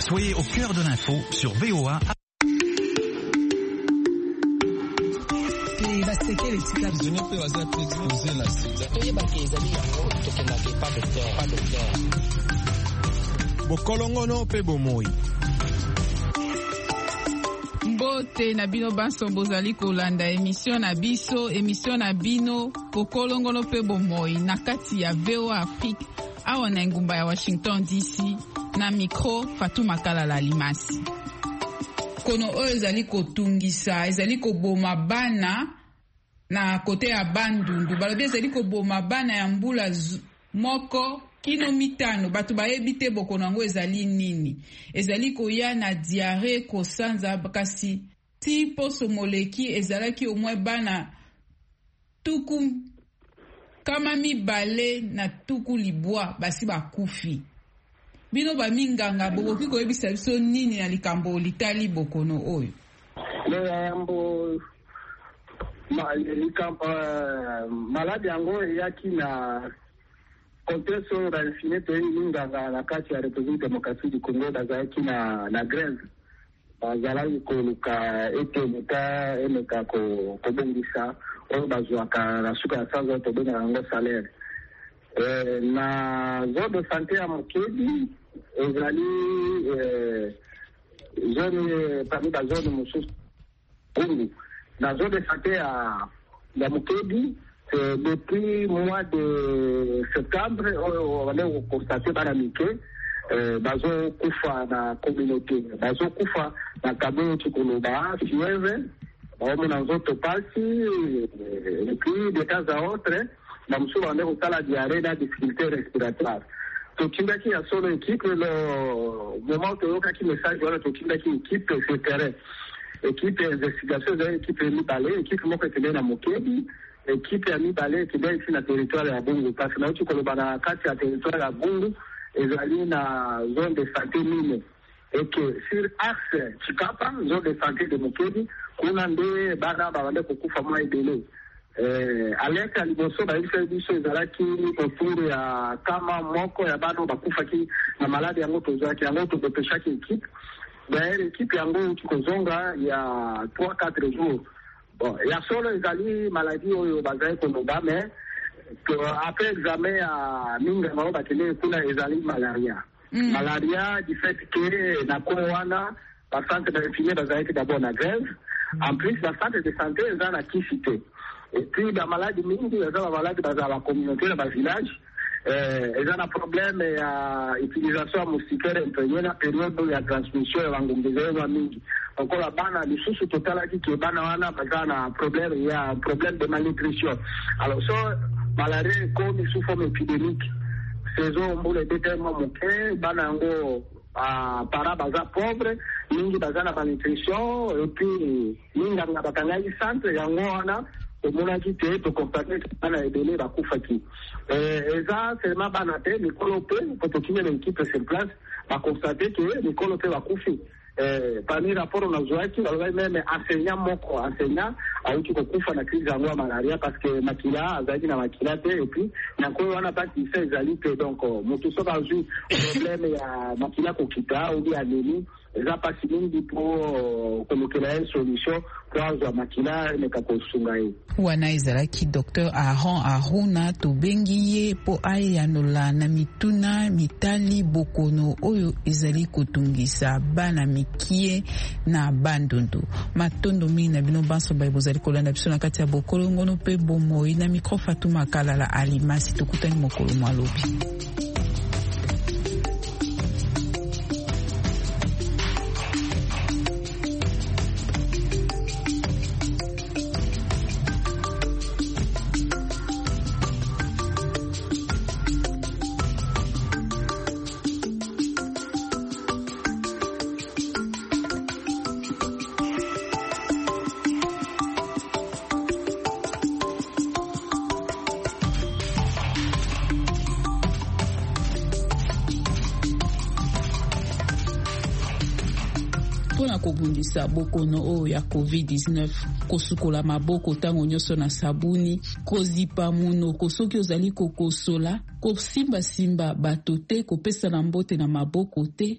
Soyez au cœur de l'info sur VOA. Bokolongono pe bomoi. Mbote na bino banso bozali kolanda émission na bino bokolongono pe bomoi na kati ya VOA Afrique awa na ngumba ya Washington DC na micro Fatou Makala Limasi. Kono oyo ezali kotungisa ezali koboma bana na kote ya Bandundu balobi ezali koboma bana ya mbula moko kino mitano batu bayebi te bokono yango ezali nini ezali koya na diarrhée kosanza kasi ti poso moleki ezalaki omwe bana tuku kama mibale na tuku libwa basi bakufi bino baminganga bokoki koyebisa biso nini na likambo litali bokono oyo maladi yango eyaki na contexte oyo balifine toyebi minganga na kati ya République démocratique du Congo bazalaki na grève bazalaki koluka ete leta emeka kobongisa oyo bazwaka na suka ya sanza tobengaka yango salaire na zone de santé ya Mokedi ezali zone parmi bazone mosusu Bungu na zone de santé ya Mokedi depuis mois de septembre on a constaté bana mike bazo kufa na communauté bazo kufa na kabelo tukoloba fièvre on na nzoto pasi et puis de temps à autre na msolo on est la diarrhée na difficulté respiratoire tokindaki ya solo équipe le moment toyokaki message wana tokindaki équipe sur terrain équipe d'investigation de équipe mibale équipe moko etende na Mokedi équipe ya mibale ekende ici na territoire ya Bungu parce que nauti koloba na kati ya territoire ya Bungu ezali na zone de santé mine et que sur axe Chikapa zone de santé de Mokedi kuna nde bana babande kokufa mwa ebele alerte ya liboso bayebisa biso ezalaki autour ya kama moko ya bana bakufaki na maladi yango tozwaki yango todepeshaki équipe d'ailleurs équipe yango tikozonga ya 3-4 jours bon ya solo ezali maladie oyo bazali konoba mais après examen ya minga mao bakende kuna ezali malaria malaria du fait que na kowana ba centre d'infirmier bazali d'abord na grève en plus ba centre de santé eza na kifite et puis ba maladie mingi eza ba maladie bazala la communauté na ba village eza na problème ya utilisation ya moustiquaire imprégné na période ya transmission ya ngombezo mingi encore bana lisusu totalaki ke bana wana baza na problème de malnutrition alors so malaria comme sous forme épidémique saison mbule déterminement moke bana yango para baza pauvre mingi baza na malnutrition et puis minga na bakangaki centre yango wana omonaki te tokonstate bana ebele bakufaki eza seulement bana te mikolo mpe po tokime na équipe sur place bakonstate ke mikolo mpe bakufi parmi rapport nazwaki balobai meme enseignant auti kokufa na crise yango ya malaria parce que makila azalaki na makila te et puis nakoyo wana bakisa ezali te donc moto soki azwi problème ya makila kokita obi anemi eza pasi mingi po kolokela ye solution po azwa makila emeka kosunga ye wana ezalaki Dr Aaron Aruna tobengi ye po ayanola na mituna mitali bokono oyo ezali kotungisa bana mikie na Bandundu matondo mingi na bino banso bozali kolanda biso na kati ya bokolo ngono pe bomoi na micro Fatou Makala Alimasi tokutani mokolo mwalobi. Pona kobundisa bokono oyo ya COVID-19 kosukola maboko tango nyonso na sabuni kozipa munoko soki ozali kokosola kosimba bato te kopesa na mbote na maboko te